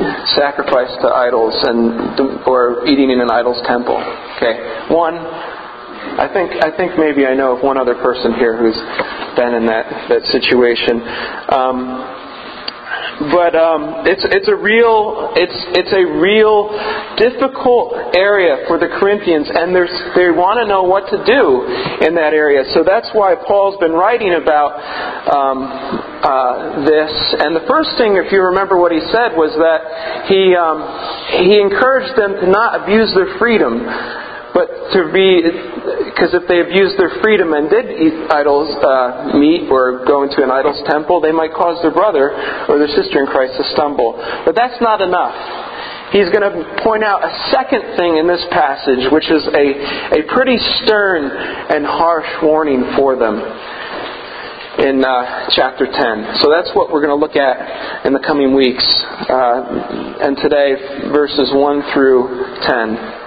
sacrificed to idols or eating in an idol's temple. Okay. One, I think maybe I know of one other person here who's been in that situation. But it's a real difficult area for the Corinthians, and they want to know what to do in that area. So that's why Paul's been writing about this. And the first thing, if you remember what he said, was that he encouraged them to not abuse their freedom, but because if they abused their freedom and did eat idols' meat or go into an idol's temple, they might cause their brother or their sister in Christ to stumble. But that's not enough. He's going to point out a second thing in this passage, which is a pretty stern and harsh warning for them in chapter 10. So that's what we're going to look at in the coming weeks. And today, verses 1 through 10.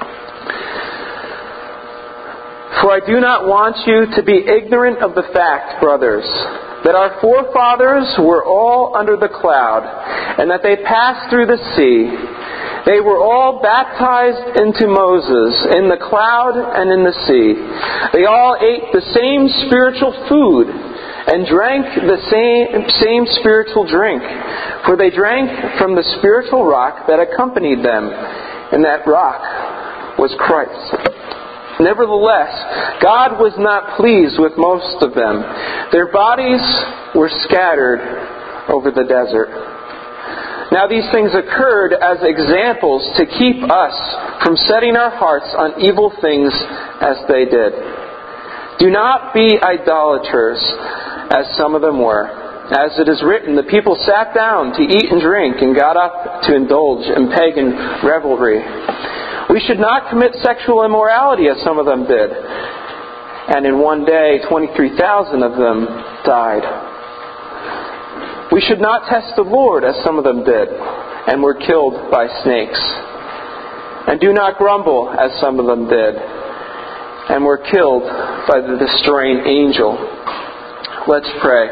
For I do not want you to be ignorant of the fact, brothers, that our forefathers were all under the cloud, and that they passed through the sea. They were all baptized into Moses in the cloud and in the sea. They all ate the same spiritual food and drank the same spiritual drink, for they drank from the spiritual rock that accompanied them, and that rock was Christ. Nevertheless, God was not pleased with most of them. Their bodies were scattered over the desert. Now these things occurred as examples to keep us from setting our hearts on evil things as they did. Do not be idolaters, as some of them were. As it is written, the people sat down to eat and drink and got up to indulge in pagan revelry. We should not commit sexual immorality as some of them did. And in one day, 23,000 of them died. We should not test the Lord as some of them did and were killed by snakes. And do not grumble as some of them did and were killed by the destroying angel. Let's pray.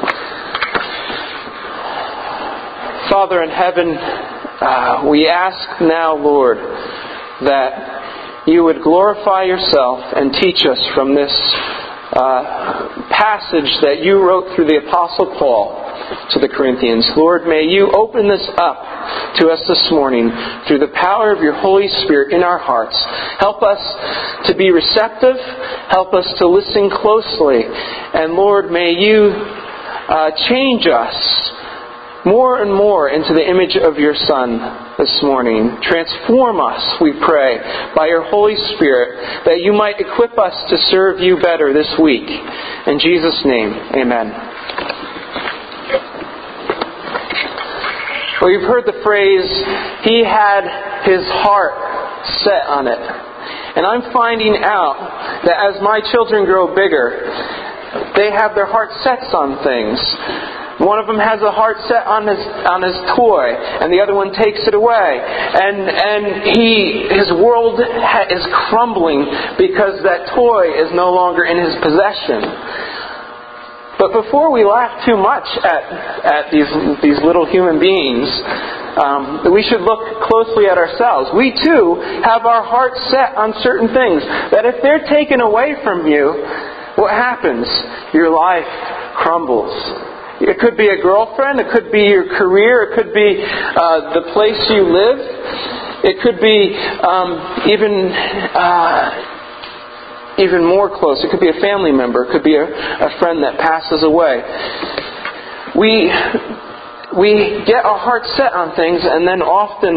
Father in heaven, we ask now, Lord, that you would glorify yourself and teach us from this passage that you wrote through the Apostle Paul to the Corinthians. Lord, may you open this up to us this morning through the power of your Holy Spirit in our hearts. Help us to be receptive. Help us to listen closely. And Lord, may you change us more and more into the image of your Son this morning. Transform us, we pray, by your Holy Spirit, that you might equip us to serve you better this week. In Jesus' name, amen. Well, you've heard the phrase, he had his heart set on it. And I'm finding out that as my children grow bigger, they have their heart sets on things. One of them has a heart set on his toy, and the other one takes it away. And his world is crumbling because that toy is no longer in his possession. But before we laugh too much at these little human beings, we should look closely at ourselves. We too have our hearts set on certain things that if they're taken away from you, what happens? Your life crumbles. It could be a girlfriend, it could be your career, it could be the place you live, it could be even more close. It could be a family member, it could be a friend that passes away. We get our heart set on things, and then often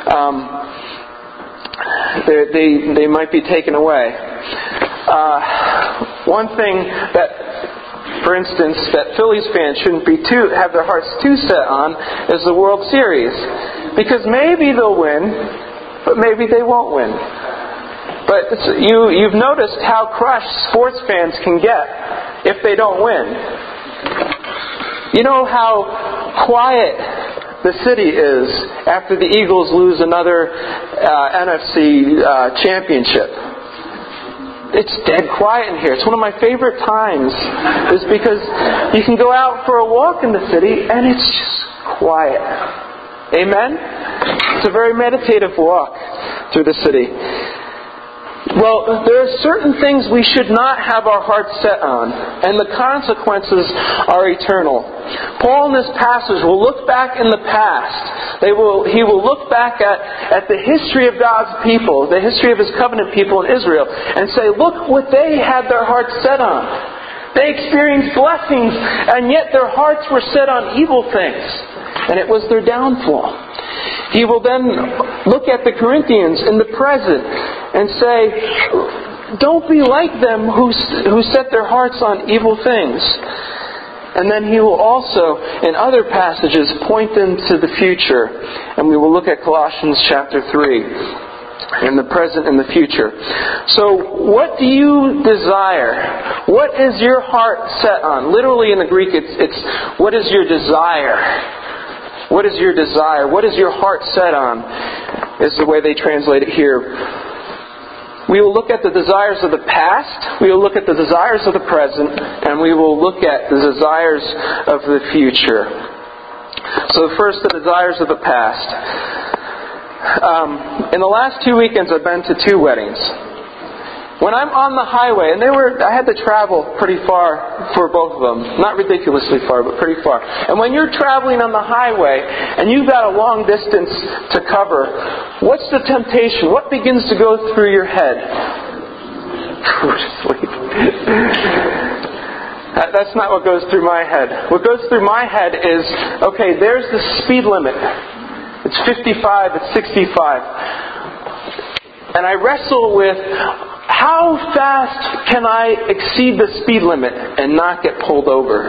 they might be taken away. One thing that, for instance, that Phillies fans shouldn't have their hearts too set on is the World Series. Because maybe they'll win, but maybe they won't win. But you've noticed how crushed sports fans can get if they don't win. You know how quiet the city is after the Eagles lose another NFC championship. It's dead quiet in here. It's one of my favorite times, is because you can go out for a walk in the city and it's just quiet. Amen? It's a very meditative walk through the city. Well, there are certain things we should not have our hearts set on, and the consequences are eternal. Paul in this passage will look back in the past. He will look back at the history of God's people, the history of His covenant people in Israel, and say, look what they had their hearts set on. They experienced blessings, and yet their hearts were set on evil things, and it was their downfall. He will then look at the Corinthians in the present and say, don't be like them who set their hearts on evil things. And then he will also, in other passages, point them to the future. And we will look at Colossians chapter 3, in the present and the future. So, what do you desire? What is your heart set on? Literally in the Greek, it's what is your desire? What is your desire? What is your heart set on? Is the way they translate it here. We will look at the desires of the past, we will look at the desires of the present, and we will look at the desires of the future. So first, the desires of the past. In the last 2 weekends I've been to 2 weddings. When I'm on the highway, and I had to travel pretty far for both of them. Not ridiculously far, but pretty far. And when you're traveling on the highway, and you've got a long distance to cover, what's the temptation? What begins to go through your head? That's not what goes through my head. What goes through my head is, okay, there's the speed limit. It's 55, it's 65. And I wrestle with, how fast can I exceed the speed limit and not get pulled over?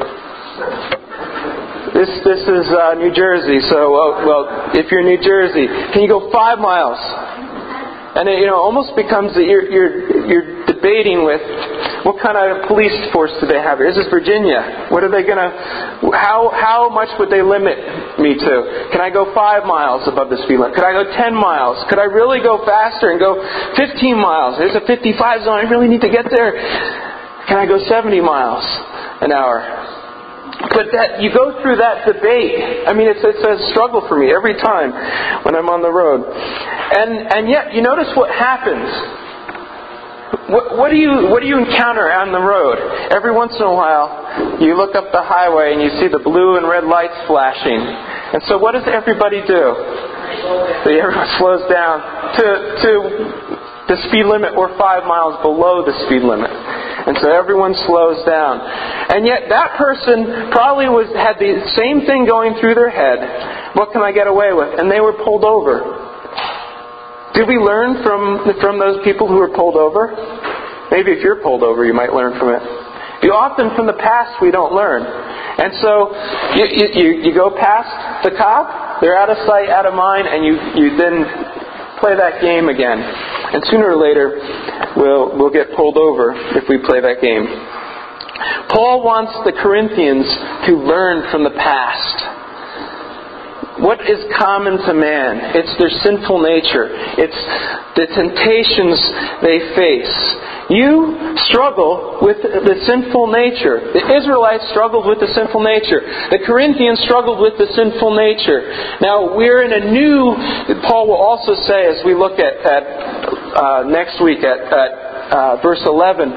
This is New Jersey, so if you're in New Jersey, can you go 5 miles? And it almost becomes that you're debating with what kind of police force do they have here? Is this Virginia? What are they going to? How much would they limit me to? Can I go 5 miles above the speed limit? Could I go 10 miles? Could I really go faster and go 15 miles? There's a 55 zone. I really need to get there. Can I go 70 miles an hour? But you go through that debate. I mean, it's a struggle for me every time when I'm on the road. And yet, you notice what happens. What do you encounter on the road? Every once in a while, you look up the highway and you see the blue and red lights flashing. And so what does everybody do? Everyone slows down to the speed lit or 5 miles below the speed limit. And so everyone slows down. And yet that person probably had the same thing going through their head. What can I get away with? And they were pulled over. Did we learn from those people who were pulled over? Maybe if you're pulled over, you might learn from it. Often from the past we don't learn. And so you go past the cop, they're out of sight, out of mind, and you then play that game again. And sooner or later, we'll get pulled over if we play that game. Paul wants the Corinthians to learn from the past. What is common to man? It's their sinful nature. It's the temptations they face. You struggle with the sinful nature. The Israelites struggled with the sinful nature. The Corinthians struggled with the sinful nature. Now, we're in a new, Paul will also say as we look at next week at verse 11,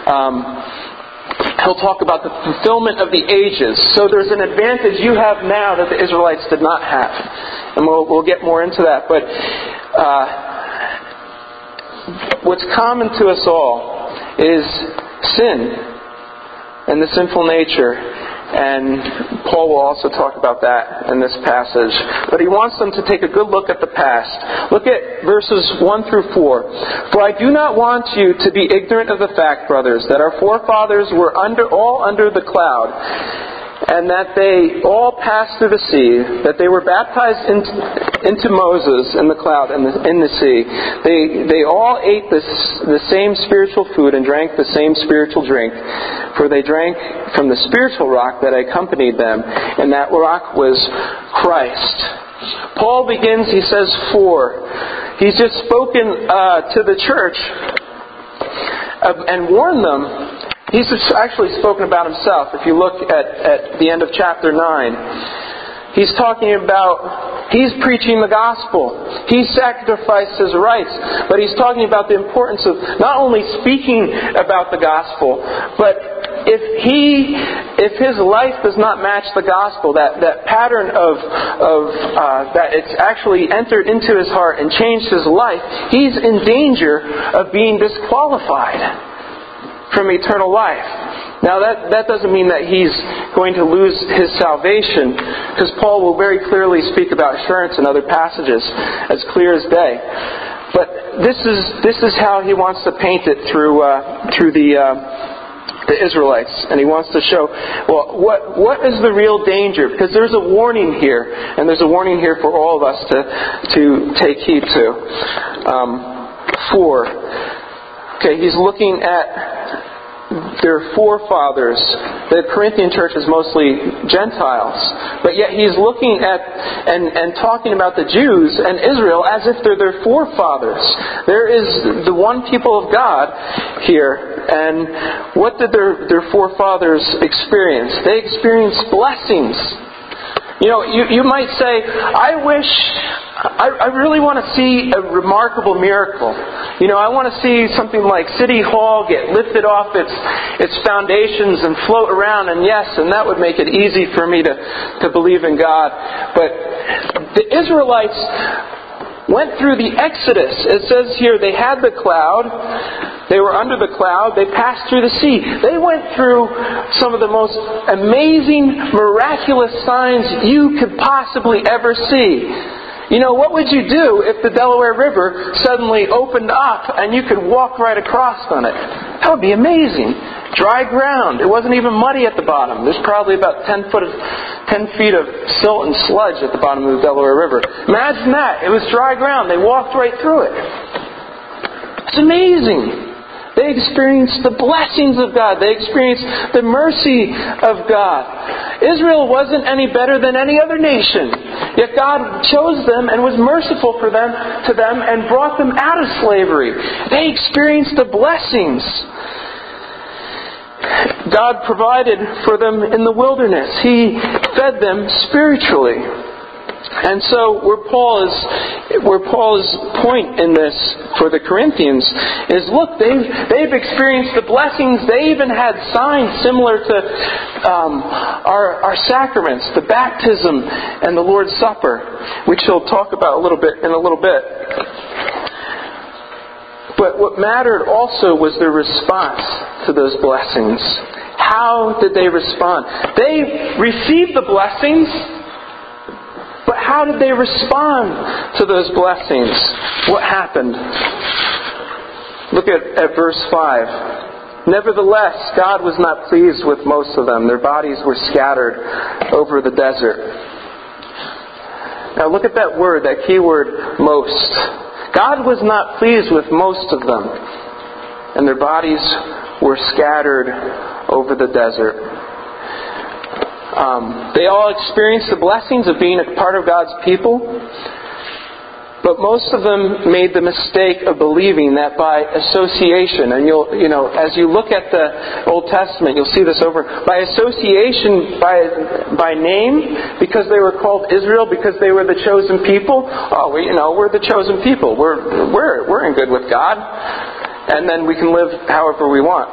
he'll talk about the fulfillment of the ages. So there's an advantage you have now that the Israelites did not have. And we'll get more into that. But what's common to us all is sin and the sinful nature. And Paul will also talk about that in this passage. But he wants them to take a good look at the past. Look at verses 1 through 4. For I do not want you to be ignorant of the fact, brothers, that our forefathers were all under the cloud, and that they all passed through the sea, that they were baptized into Moses in the cloud and in the sea. They all ate the same spiritual food and drank the same spiritual drink, for they drank from the spiritual rock that accompanied them, and that rock was Christ. Paul begins, he says, He's just spoken to the church and warned them. He's actually spoken about himself. If you look at the end of chapter 9, he's talking about He's preaching the gospel. He sacrificed his rights. But he's talking about the importance of not only speaking about the gospel, but if his life does not match the gospel, that pattern of that it's actually entered into his heart and changed his life, he's in danger of being disqualified from eternal life. Now that doesn't mean that he's going to lose his salvation, because Paul will very clearly speak about assurance in other passages, as clear as day. But this is how he wants to paint it through the Israelites, and he wants to show, well, what is the real danger? Because there's a warning here, and there's a warning here for all of us to take heed to. 4. Okay, he's looking at their forefathers. The Corinthian church is mostly Gentiles, but yet he's looking at and talking about the Jews and Israel as if they're their forefathers. There is the one people of God here, and what did their forefathers experience? They experienced blessings. You might say, I really want to see a remarkable miracle. I want to see something like City Hall get lifted off its foundations and float around, and that would make it easy for me to believe in God. But the Israelites went through the Exodus. It says here they had the cloud. They were under the cloud. They passed through the sea. They went through some of the most amazing, miraculous signs you could possibly ever see. What would you do if the Delaware River suddenly opened up and you could walk right across on it? That would be amazing. Dry ground. It wasn't even muddy at the bottom. There's probably about 10 feet of silt and sludge at the bottom of the Delaware River. Imagine that. It was dry ground. They walked right through it. It's amazing. They experienced the blessings of God. They experienced the mercy of God. Israel wasn't any better than any other nation. Yet God chose them and was merciful to them and brought them out of slavery. They experienced the blessings. God provided for them in the wilderness. He fed them spiritually. And so where Paul's point in this for the Corinthians is, look, they've experienced the blessings. They even had signs similar to our sacraments, the baptism and the Lord's Supper, which he'll talk about in a little bit. But what mattered also was their response to those blessings. How did they respond? They received the blessings. But how did they respond to those blessings? What happened? Look at verse 5. Nevertheless, God was not pleased with most of them. Their bodies were scattered over the desert. Now look at that word, that key word, most. God was not pleased with most of them. And their bodies were scattered over the desert. They all experienced the blessings of being a part of God's people, but most of them made the mistake of believing that by association, and as you look at the Old Testament, you'll see this over, by association, by name, because they were called Israel, because they were the chosen people. We're the chosen people. We're in good with God, and then we can live however we want.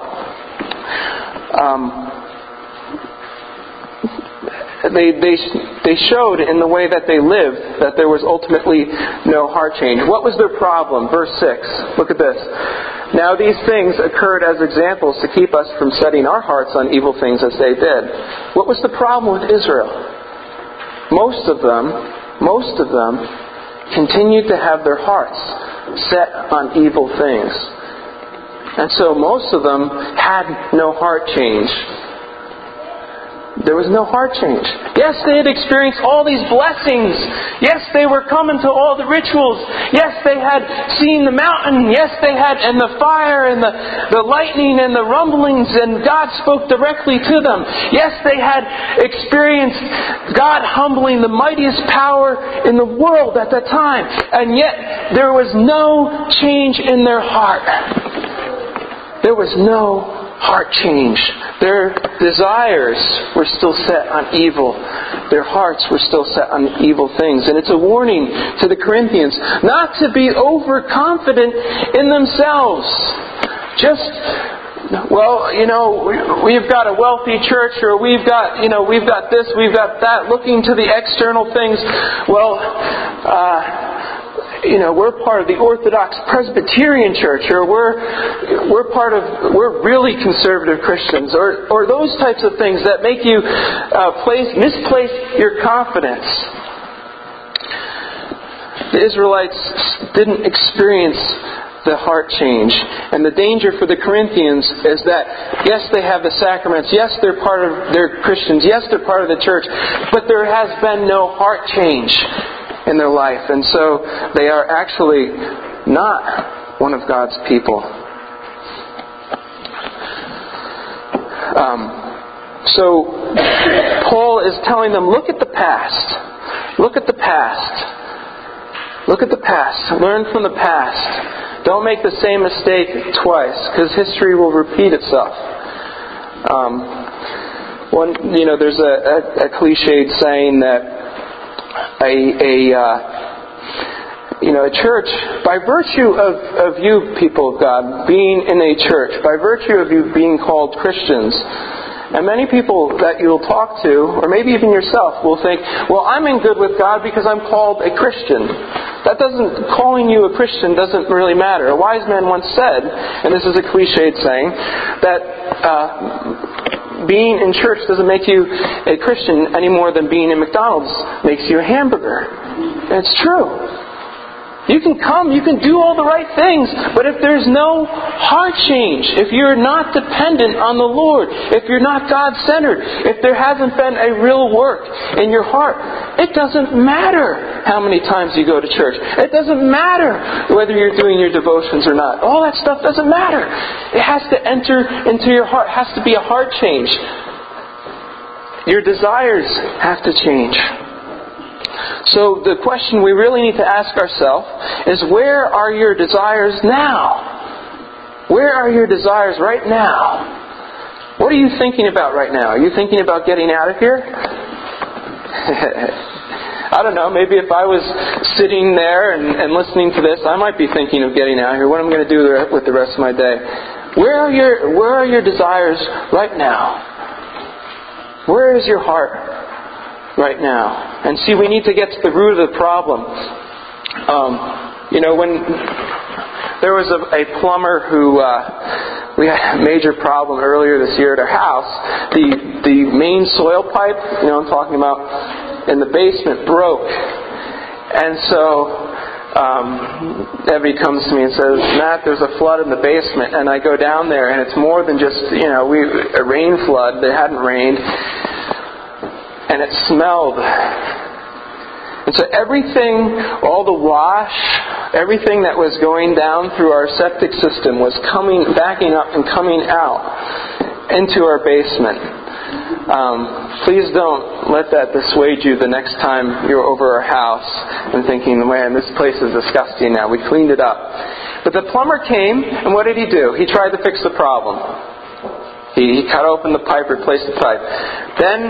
They showed in the way that they lived that there was ultimately no heart change. What was their problem? Verse 6. Look at this. Now these things occurred as examples to keep us from setting our hearts on evil things as they did. What was the problem with Israel? Most of them continued to have their hearts set on evil things. And so most of them had no heart change. There was no heart change. Yes, they had experienced all these blessings. Yes, they were coming to all the rituals. Yes, they had seen the mountain. Yes, they had, and the fire and the lightning and the rumblings, and God spoke directly to them. Yes, they had experienced God humbling the mightiest power in the world at that time. And yet, there was no change in their heart. There was no heart change. Their desires were still set on evil their hearts were still set on evil things. And it's a warning to the Corinthians not to be overconfident in themselves. We've got a wealthy church, or we've got this, we've got that, looking to the external things. We're part of the Orthodox Presbyterian Church, or we're really conservative Christians, or those types of things that make you misplace your confidence. The Israelites didn't experience the heart change. And the danger for the Corinthians is that, yes, they have the sacraments, yes, they're Christians, yes, they're part of the church, but there has been no heart change in their life. And so they are actually not one of God's people. So Paul is telling them, look at the past. Look at the past. Look at the past. Learn from the past. Don't make the same mistake twice, because history will repeat itself. There's a cliched saying that a church, by virtue of you people of God being in a church, by virtue of you being called Christians, and many people that you'll talk to, or maybe even yourself, will think, well, I'm in good with God because I'm called a Christian. Calling you a Christian doesn't really matter. A wise man once said, and this is a cliched saying, that being in church doesn't make you a Christian any more than being in McDonald's makes you a hamburger. And it's true. You can come, you can do all the right things, but if there's no heart change, if you're not dependent on the Lord, if you're not God-centered, if there hasn't been a real work in your heart, it doesn't matter how many times you go to church. It doesn't matter whether you're doing your devotions or not. All that stuff doesn't matter. It has to enter into your heart. It has to be a heart change. Your desires have to change. So the question we really need to ask ourselves is, where are your desires now? Where are your desires right now? What are you thinking about right now? Are you thinking about getting out of here? I don't know, maybe if I was sitting there and listening to this, I might be thinking of getting out of here. What am I going to do with the rest of my day? Where are your desires right now? Where is your heart right now? And see, we need to get to the root of the problem. When there was a plumber who we had a major problem earlier this year at our house. The main soil pipe, I'm talking about, in the basement broke. And so Debbie comes to me and says, Matt, there's a flood in the basement. And I go down there, and it's more than just a rain flood. It hadn't rained. And it smelled. And so everything, all the wash, everything that was going down through our septic system was backing up and coming out into our basement. Please don't let that dissuade you the next time you're over our house and thinking, man, this place is disgusting now. We cleaned it up. But the plumber came, and what did he do? He tried to fix the problem. He cut open the pipe, replaced the pipe. Then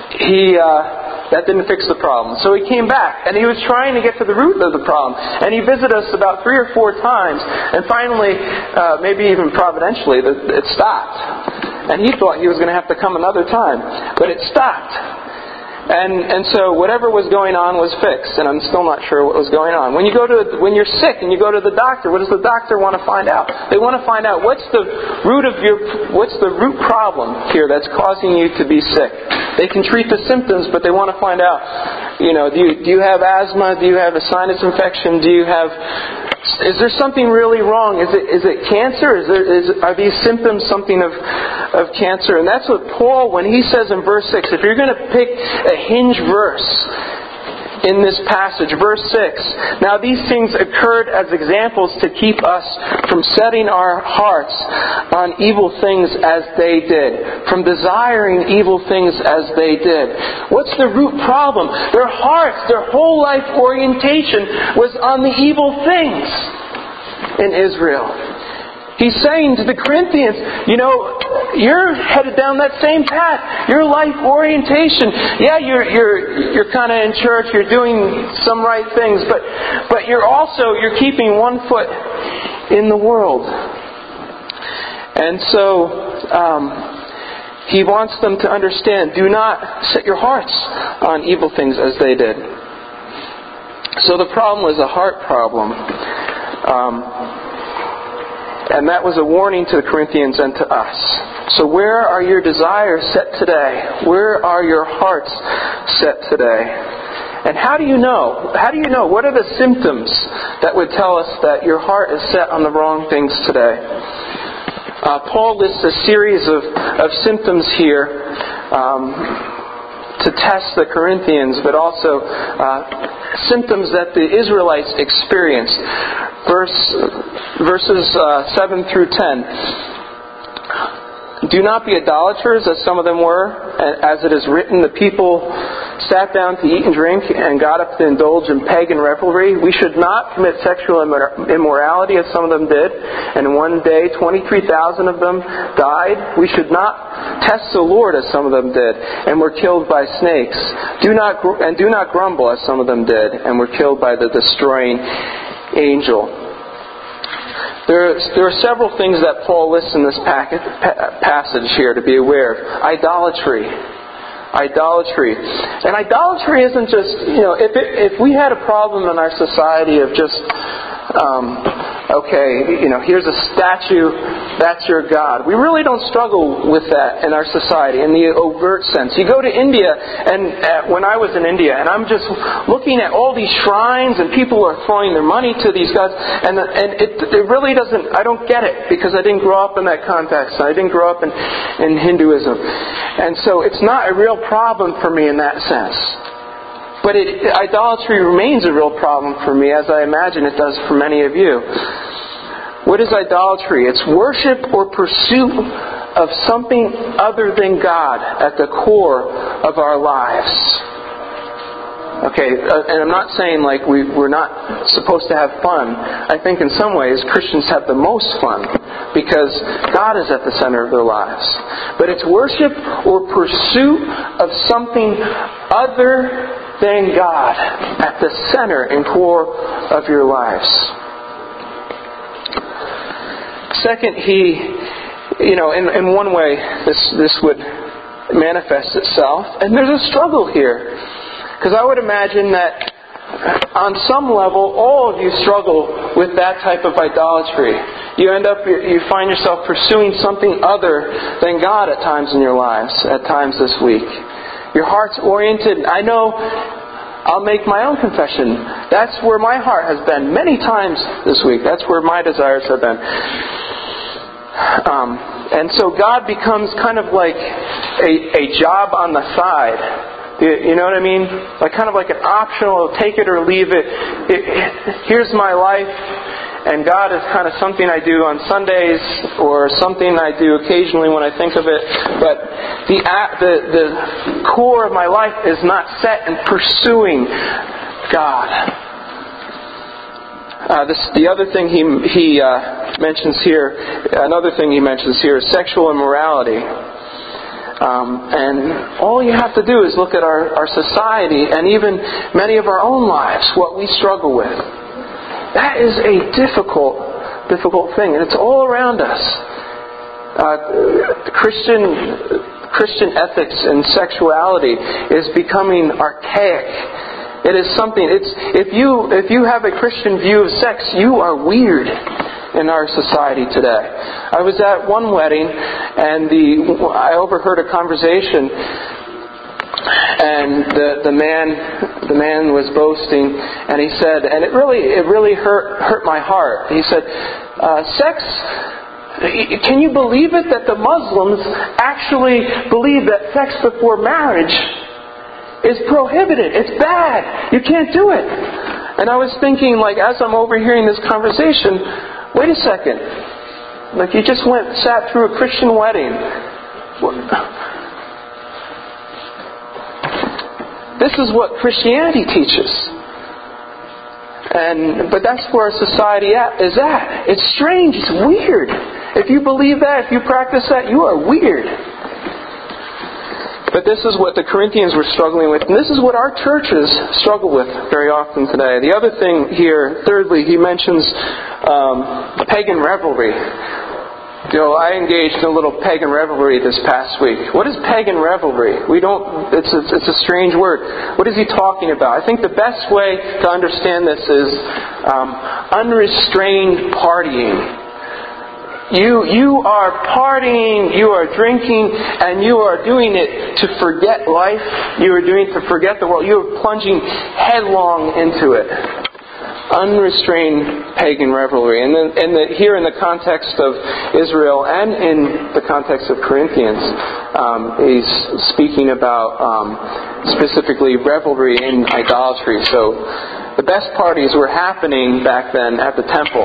that didn't fix the problem. So he came back, and he was trying to get to the root of the problem. And he visited us about 3 or 4 times, and finally, maybe even providentially, it stopped. And he thought he was going to have to come another time, but it stopped. And so whatever was going on was fixed, and I'm still not sure what was going on. When you're sick and you go to the doctor, what does the doctor want to find out? They want to find out what's the root problem here that's causing you to be sick. They can treat the symptoms, but they want to find out, do you have asthma? Do you have a sinus infection? Is there something really wrong? Is it cancer? Are these symptoms something of cancer? And that's what Paul, when he says in verse 6, if you're going to pick a hinge verse in this passage, verse 6, now these things occurred as examples to keep us from setting our hearts on evil things as they did, from desiring evil things as they did. What's the root problem? Their hearts, their whole life orientation was on the evil things in Israel. He's saying to the Corinthians, you're headed down that same path. Your life orientation. Yeah, you're kind of in church. You're doing some right things, but you're keeping one foot in the world. And so he wants them to understand, do not set your hearts on evil things as they did. So the problem was a heart problem. And that was a warning to the Corinthians and to us. So where are your desires set today? Where are your hearts set today? And how do you know? How do you know? What are the symptoms that would tell us that your heart is set on the wrong things today? Paul lists a series of symptoms here to test the Corinthians, but also symptoms that the Israelites experienced. Verses 7 through 10. Do not be idolaters, as some of them were. As it is written, the people sat down to eat and drink and got up to indulge in pagan revelry. We should not commit sexual immorality, as some of them did. And one day, 23,000 of them died. We should not test the Lord, as some of them did, and were killed by snakes. Do not grumble, as some of them did, and were killed by the destroying angel. There are several things that Paul lists in this passage here to be aware of. Idolatry. And idolatry isn't just, if we had a problem in our society of just, here's a statue, that's your God. We really don't struggle with that in our society in the overt sense. You go to India, and when I was in India, and I'm just looking at all these shrines, and people are throwing their money to these gods, and it really doesn't, I don't get it, because I didn't grow up in that context. I didn't grow up in Hinduism. And so it's not a real problem for me in that sense. But idolatry remains a real problem for me, as I imagine it does for many of you. What is idolatry? It's worship or pursuit of something other than God at the core of our lives. Okay, and I'm not saying like we're not supposed to have fun. I think in some ways Christians have the most fun because God is at the center of their lives. But it's worship or pursuit of something other than God at the center and core of your lives. Second, in one way this would manifest itself, and there's a struggle here. Because I would imagine that on some level, all of you struggle with that type of idolatry. You find yourself pursuing something other than God at times in your lives, at times this week. Your heart's oriented. I know, I'll make my own confession. That's where my heart has been many times this week. That's where my desires have been. And so God becomes kind of like a job on the side. You know what I mean? Like kind of like an optional, take it or leave it. Here's my life, and God is kind of something I do on Sundays or something I do occasionally when I think of it. But the core of my life is not set in pursuing God. The other thing he mentions here, another thing he mentions here is sexual immorality. And all you have to do is look at our society and even many of our own lives, what we struggle with. That is a difficult thing, and it's all around us. Christian ethics and sexuality is becoming archaic. It is something. If you have a Christian view of sex, you are weird in our society today. I was at one wedding, and I overheard a conversation, and the man was boasting, and he said, and it really hurt my heart. He said, sex. Can you believe it that the Muslims actually believe that sex before marriage is prohibited? It's bad. You can't do it. And I was thinking, like, as I'm overhearing this conversation, wait a second. Like, you just sat through a Christian wedding. This is what Christianity teaches. But that's where our society is at. It's strange. It's weird. If you believe that, if you practice that, you are weird. But this is what the Corinthians were struggling with, and this is what our churches struggle with very often today. The other thing here, thirdly, he mentions pagan revelry. I engaged in a little pagan revelry this past week. What is pagan revelry? It's a strange word. What is he talking about? I think the best way to understand this is unrestrained partying. You are partying, you are drinking, and you are doing it to forget life. You are doing it to forget the world. You are plunging headlong into it. Unrestrained pagan revelry. And here in the context of Israel and in the context of Corinthians, he's speaking about specifically revelry in idolatry. So the best parties were happening back then at the temple.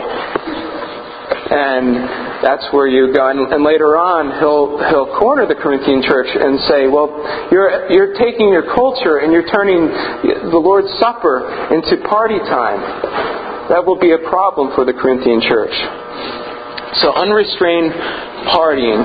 And that's where you go. And later on, he'll corner the Corinthian church and say, well, you're taking your culture and you're turning the Lord's Supper into party time. That will be a problem for the Corinthian church. So unrestrained partying.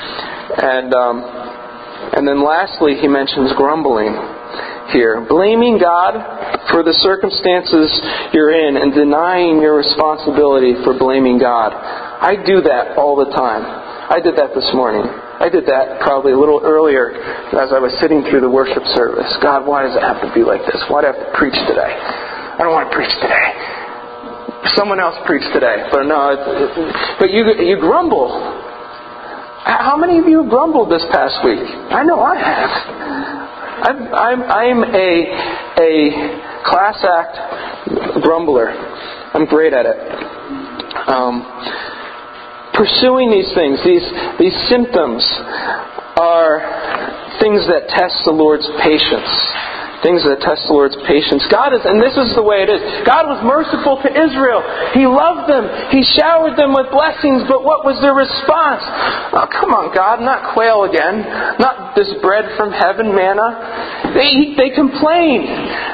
And then lastly, he mentions grumbling here. Blaming God for the circumstances you're in and denying your responsibility for blaming God. I do that all the time. I did that this morning. I did that probably a little earlier as I was sitting through the worship service. God, why does it have to be like this? Why do I have to preach today? I don't want to preach today. Someone else preach today. But you grumble. How many of you have grumbled this past week? I know I have. I'm a class act grumbler. I'm great at it. Pursuing these things, these symptoms, are things that test the Lord's patience. Things that test the Lord's patience. And this is the way it is. God was merciful to Israel. He loved them. He showered them with blessings. But what was their response? Oh, come on, God, not quail again. Not this bread from heaven, manna. They complained.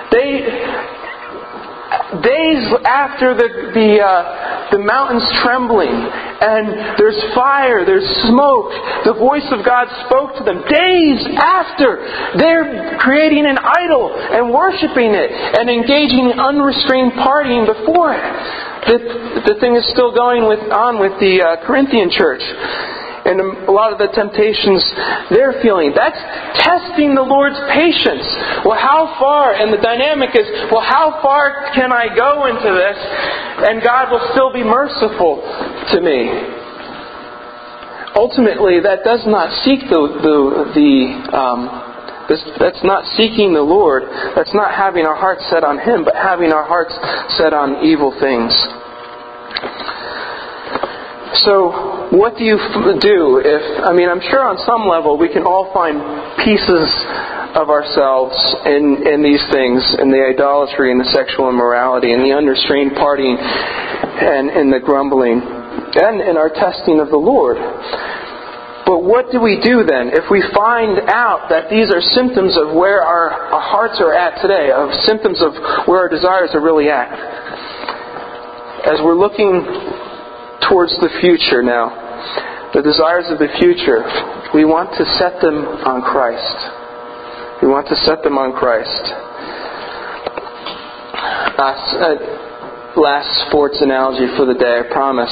Days after the mountains trembling, and there's fire, there's smoke, the voice of God spoke to them. Days after, they're creating an idol and worshiping it and engaging in unrestrained partying before it. The thing is still going on with the Corinthian church. And a lot of the temptations they're feeling. That's testing the Lord's patience. Well, how far? And the dynamic is, well, how far can I go into this and God will still be merciful to me? Ultimately, that does not seek that's not seeking the Lord. That's not having our hearts set on Him, but having our hearts set on evil things. So, what do you do I'm sure on some level we can all find pieces of ourselves in these things, in the idolatry and the sexual immorality and the unrestrained partying and in the grumbling and in our testing of the Lord. But what do we do then if we find out that these are symptoms of where our hearts are at today, of symptoms of where our desires are really at? As we're looking towards the future now, the desires of the future, we want to set them on Christ. We want to set them on Christ. Last sports analogy for the day, I promise.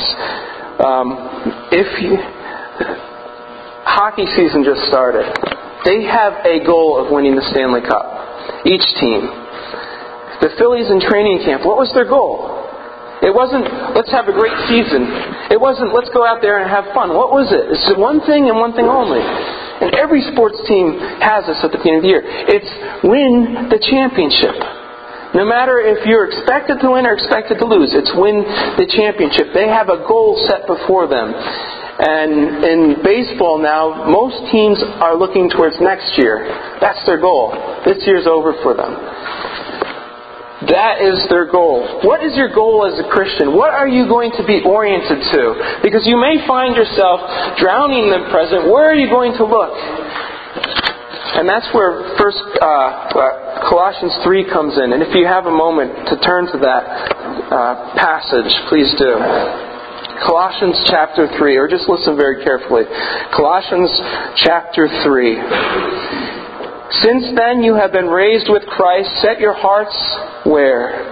Hockey season just started. They have a goal of winning the Stanley Cup. Each team. The Phillies in training camp, what was their goal? It wasn't, let's have a great season. It wasn't, let's go out there and have fun. What was it? It's one thing and one thing only. And every sports team has this at the beginning of the year. It's win the championship. No matter if you're expected to win or expected to lose, it's win the championship. They have a goal set before them. And in baseball now, most teams are looking towards next year. That's their goal. This year's over for them. That is their goal. What is your goal as a Christian? What are you going to be oriented to? Because you may find yourself drowning in the present. Where are you going to look? And that's where Colossians 3 comes in. And if you have a moment to turn to that passage, please do. Colossians chapter 3, or just listen very carefully. Colossians chapter 3. Since then you have been raised with Christ, set your hearts where?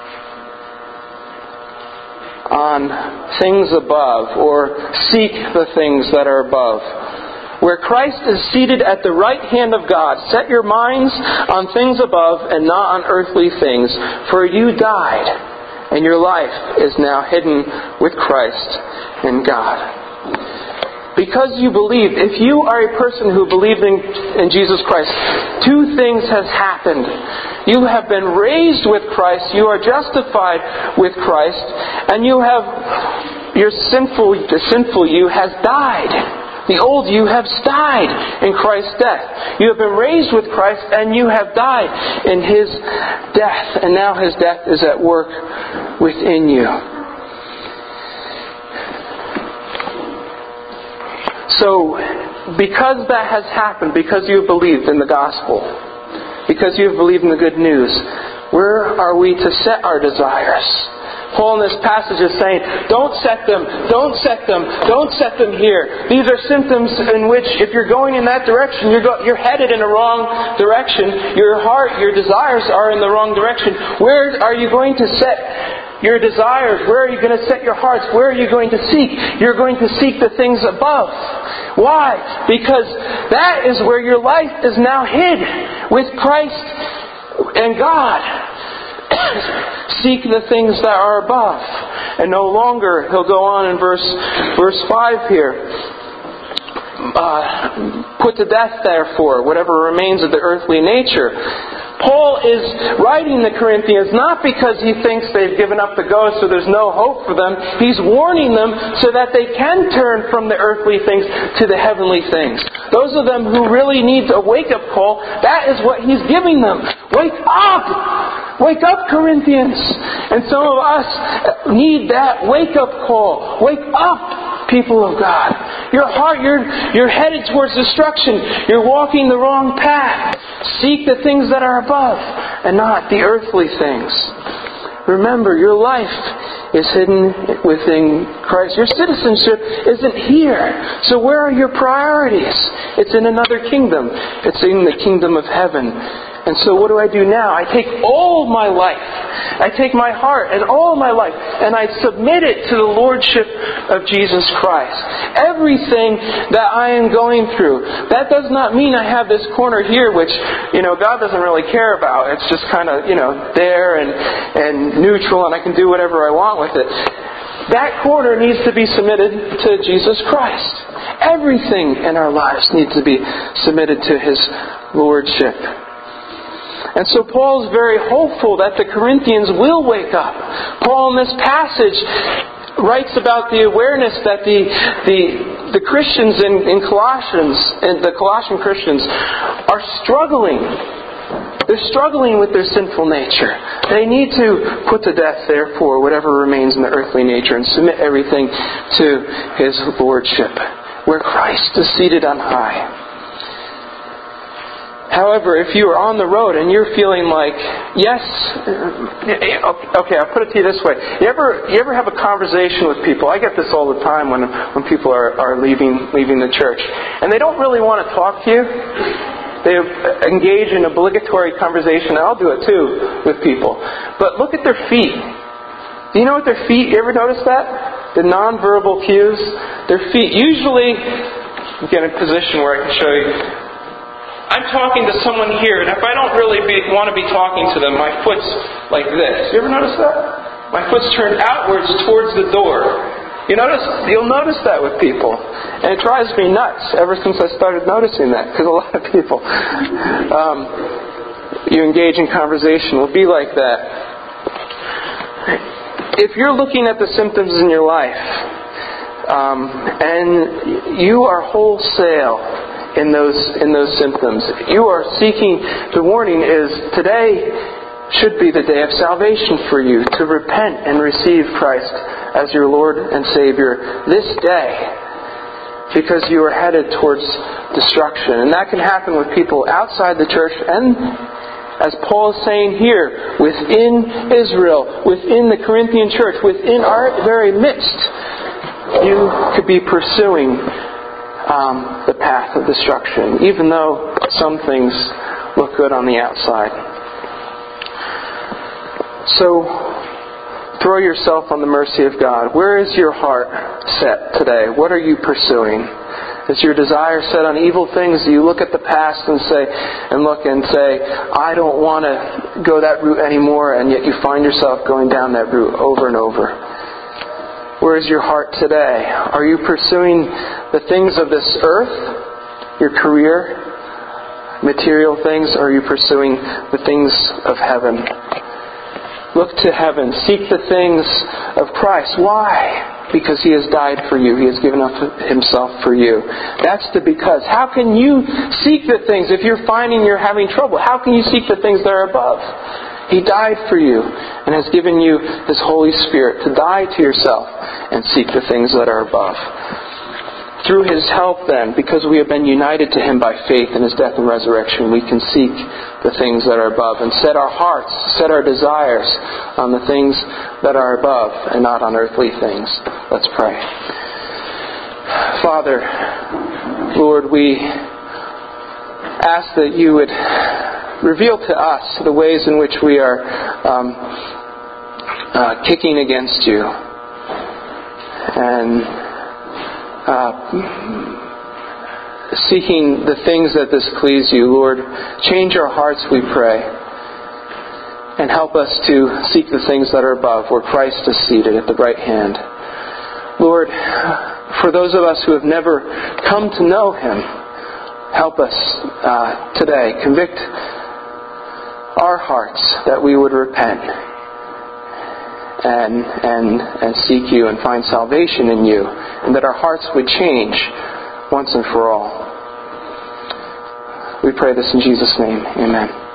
On things above, or seek the things that are above. Where Christ is seated at the right hand of God, set your minds on things above and not on earthly things. For you died, and your life is now hidden with Christ in God. Because you believed, if you are a person who believed in Jesus Christ, two things have happened. You have been raised with Christ, you are justified with Christ, and the sinful you has died. The old you has died in Christ's death. You have been raised with Christ and you have died in His death. And now His death is at work within you. So, because that has happened, because you have believed in the gospel, because you have believed in the good news, where are we to set our desires? Paul in this passage is saying, don't set them here. These are symptoms in which, if you're going in that direction, you're headed in the wrong direction. Your heart, your desires are in the wrong direction. Where are you going to set your desires? Where are you going to set your hearts? Where are you going to seek? You're going to seek the things above. Why? Because that is where your life is now hid with Christ and God. Seek the things that are above. And no longer, he'll go on in verse 5 here. Put to death, therefore, whatever remains of the earthly nature. Paul is writing the Corinthians not because he thinks they've given up the ghost so there's no hope for them. He's warning them so that they can turn from the earthly things to the heavenly things. Those of them who really need a wake-up call, that is what he's giving them. Wake up! Wake up, Corinthians! And some of us need that wake-up call. Wake up, people of God. Your heart, you're headed towards destruction. You're walking the wrong path. Seek the things that are above and not the earthly things. Remember, your life is hidden within Christ. Your citizenship isn't here. So where are your priorities? It's in another kingdom. It's in the kingdom of heaven. And so what do I do now? I take all my life. I take my heart and all my life and I submit it to the Lordship of Jesus Christ. Everything that I am going through. That does not mean I have this corner here which, God doesn't really care about. It's just kind of, there and neutral and I can do whatever I want with it. That corner needs to be submitted to Jesus Christ. Everything in our lives needs to be submitted to His Lordship. And so Paul is very hopeful that the Corinthians will wake up. Paul in this passage writes about the awareness that the Christians in Colossians, and the Colossian Christians, are struggling. They're struggling with their sinful nature. They need to put to death, therefore, whatever remains in the earthly nature and submit everything to His Lordship, where Christ is seated on high. However, if you are on the road and you're feeling like, yes, okay, I'll put it to you this way. You ever have a conversation with people? I get this all the time when people are leaving the church. And they don't really want to talk to you. They engage in obligatory conversation. I'll do it too with people. But look at their feet. Do you know what their feet, you ever notice that? The nonverbal cues. Their feet. Usually, get in a position where I can show you. I'm talking to someone here, and if I don't really want to be talking to them, my foot's like this. You ever notice that? My foot's turned outwards towards the door. You'll notice that with people. And it drives me nuts ever since I started noticing that, because a lot of people, you engage in conversation, will be like that. If you're looking at the symptoms in your life, and you are wholesale in those symptoms, you are seeking, the warning is today should be the day of salvation for you, to repent and receive Christ as your Lord and Savior this day, because you are headed towards destruction. And that can happen with people outside the church, and as Paul is saying here, within Israel, within the Corinthian church, within our very midst. you could be pursuing the path of destruction, even though some things look good on the outside. So, throw yourself on the mercy of God. Where is your heart set today? What are you pursuing? Is your desire set on evil things? Do you look at the past and say, I don't want to go that route anymore, and yet you find yourself going down that route over and over? Where is your heart today? Are you pursuing the things of this earth, your career, material things, or are you pursuing the things of heaven? Look to heaven. Seek the things of Christ. Why? Because He has died for you. He has given up Himself for you. That's the because. How can you seek the things if you're finding you're having trouble? How can you seek the things that are above? He died for you and has given you His Holy Spirit to die to yourself and seek the things that are above. Through His help then, because we have been united to Him by faith in His death and resurrection, we can seek the things that are above and set our hearts, set our desires on the things that are above and not on earthly things. Let's pray. Father, Lord, we ask that You would reveal to us the ways in which we are kicking against You and seeking the things that displease You. Lord, change our hearts, we pray, and help us to seek the things that are above, where Christ is seated at the right hand. Lord, for those of us who have never come to know Him, help us today. Convict our hearts that we would repent and seek You and find salvation in You, and that our hearts would change once and for all. We pray this in Jesus' name. Amen.